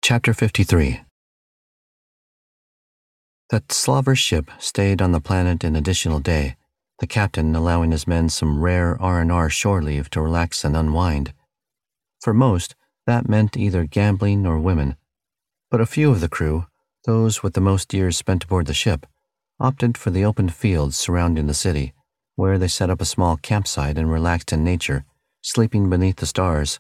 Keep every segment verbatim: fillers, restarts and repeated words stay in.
Chapter fifty-three. The Slaver ship stayed on the planet an additional day, the captain allowing his men some rare R and R shore leave to relax and unwind. For most, that meant either gambling or women, but a few of the crew, those with the most years spent aboard the ship, opted for the open fields surrounding the city, where they set up a small campsite and relaxed in nature, sleeping beneath the stars.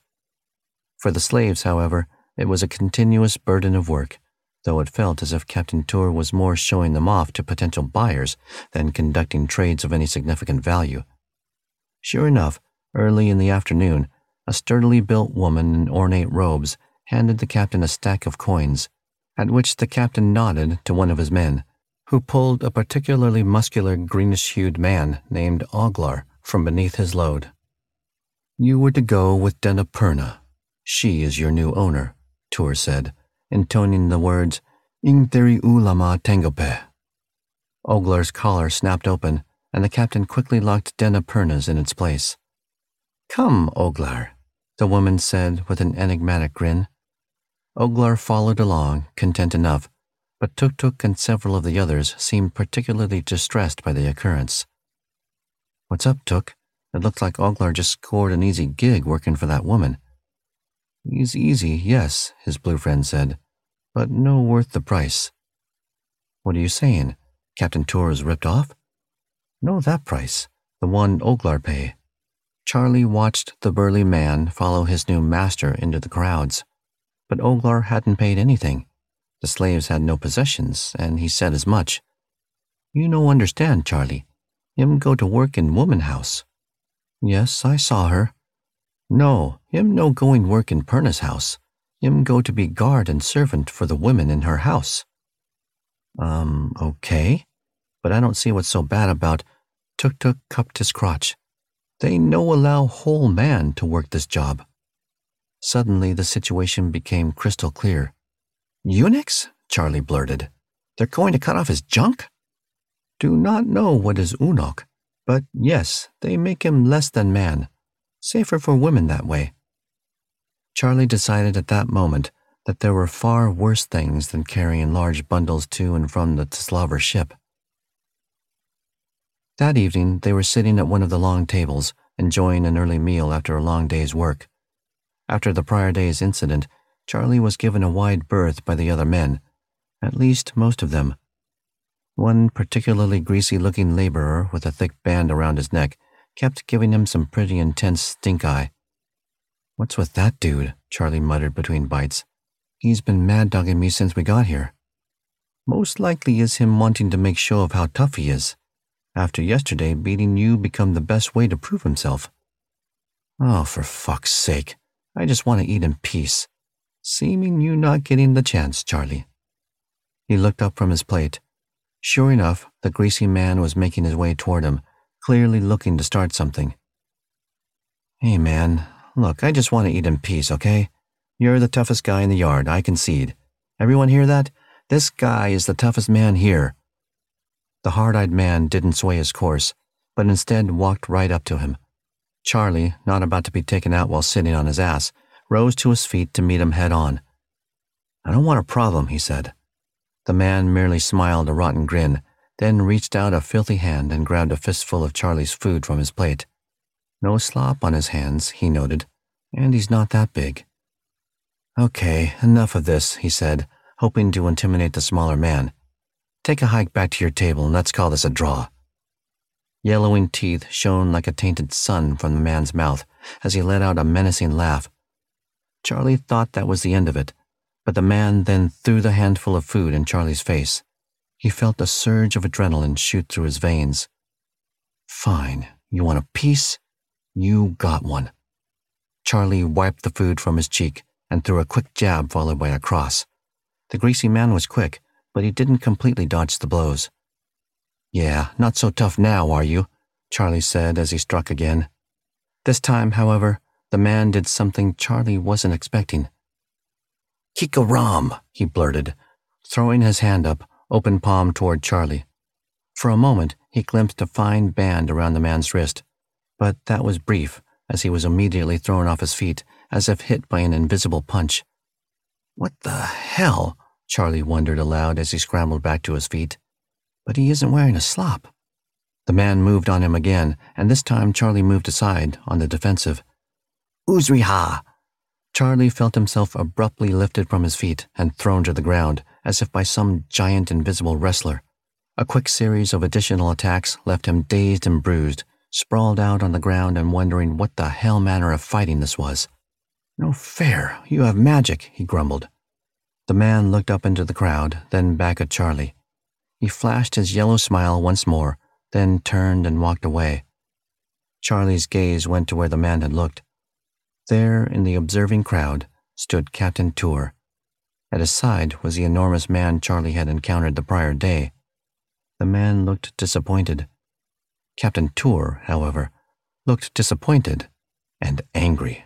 For the slaves, however, it was a continuous burden of work, though it felt as if Captain Tour was more showing them off to potential buyers than conducting trades of any significant value. Sure enough, early in the afternoon, a sturdily built woman in ornate robes handed the captain a stack of coins, at which the captain nodded to one of his men, who pulled a particularly muscular greenish-hued man named Oglar from beneath his load. "You were to go with Denapurna. She is your new owner," Tour said, intoning the words, "Ingteri ulama tengope." Oglar's collar snapped open, and the captain quickly locked Denapurna's in its place. "Come, Oglar," the woman said with an enigmatic grin. Oglar followed along, content enough, but Tuk-Tuk and several of the others seemed particularly distressed by the occurrence. "What's up, Tuk? It looks like Oglar just scored an easy gig working for that woman." "He's easy, yes," his blue friend said, "but no worth the price." "What are you saying? Captain Tour is ripped off?" "No, that price, the one Oglar pay." Charlie watched the burly man follow his new master into the crowds, but Oglar hadn't paid anything. The slaves had no possessions, and he said as much. "You no understand, Charlie. Him go to work in woman house." "Yes, I saw her." "No, him no going work in Purna's house. Him go to be guard and servant for the women in her house." Um, okay, but I don't see what's so bad about—" Tuk-Tuk cupped his crotch. "They no allow whole man to work this job." Suddenly the situation became crystal clear. "Eunuchs?" Charlie blurted. "They're going to cut off his junk?" "Do not know what is eunuch, but yes, they make him less than man. Safer for women that way." Charlie decided at that moment that there were far worse things than carrying large bundles to and from the Slaver ship. That evening, they were sitting at one of the long tables, enjoying an early meal after a long day's work. After the prior day's incident, Charlie was given a wide berth by the other men, at least most of them. One particularly greasy-looking laborer with a thick band around his neck kept giving him some pretty intense stink-eye. "What's with that dude?" Charlie muttered between bites. "He's been mad-dogging me since we got here." "Most likely is him wanting to make show of how tough he is. After yesterday, beating you become the best way to prove himself." "Oh, for fuck's sake. I just want to eat in peace. Seeming you not getting the chance, Charlie." He looked up from his plate. Sure enough, the greasy man was making his way toward him, clearly looking to start something. "Hey, man, look, I just want to eat in peace, okay? You're the toughest guy in the yard, I concede. Everyone hear that? This guy is the toughest man here." The hard-eyed man didn't sway his course, but instead walked right up to him. Charlie, not about to be taken out while sitting on his ass, rose to his feet to meet him head-on. "I don't want a problem," he said. The man merely smiled a rotten grin, then reached out a filthy hand and grabbed a fistful of Charlie's food from his plate. No slop on his hands, he noted, and he's not that big. "Okay, enough of this," he said, hoping to intimidate the smaller man. "Take a hike back to your table and let's call this a draw." Yellowing teeth shone like a tainted sun from the man's mouth as he let out a menacing laugh. Charlie thought that was the end of it, but the man then threw the handful of food in Charlie's face. He felt a surge of adrenaline shoot through his veins. "Fine. You want a piece? You got one." Charlie wiped the food from his cheek and threw a quick jab followed by a cross. The greasy man was quick, but he didn't completely dodge the blows. "Yeah, not so tough now, are you?" Charlie said as he struck again. This time, however, the man did something Charlie wasn't expecting. "Kikaram," he blurted, throwing his hand up, open palm toward Charlie. For a moment, he glimpsed a fine band around the man's wrist, but that was brief, as he was immediately thrown off his feet, as if hit by an invisible punch. What the hell? Charlie wondered aloud as he scrambled back to his feet. But he isn't wearing a slop. The man moved on him again, and this time Charlie moved aside, on the defensive. Uzriha! Charlie felt himself abruptly lifted from his feet and thrown to the ground, as if by some giant invisible wrestler. A quick series of additional attacks left him dazed and bruised, sprawled out on the ground and wondering what the hell manner of fighting this was. No fair, you have magic, he grumbled. The man looked up into the crowd, then back at Charlie. He flashed his yellow smile once more, then turned and walked away. Charlie's gaze went to where the man had looked. There, in the observing crowd, stood Captain Tour. At his side was the enormous man Charlie had encountered the prior day. The man looked disappointed. Captain Tour, however, looked disappointed and angry.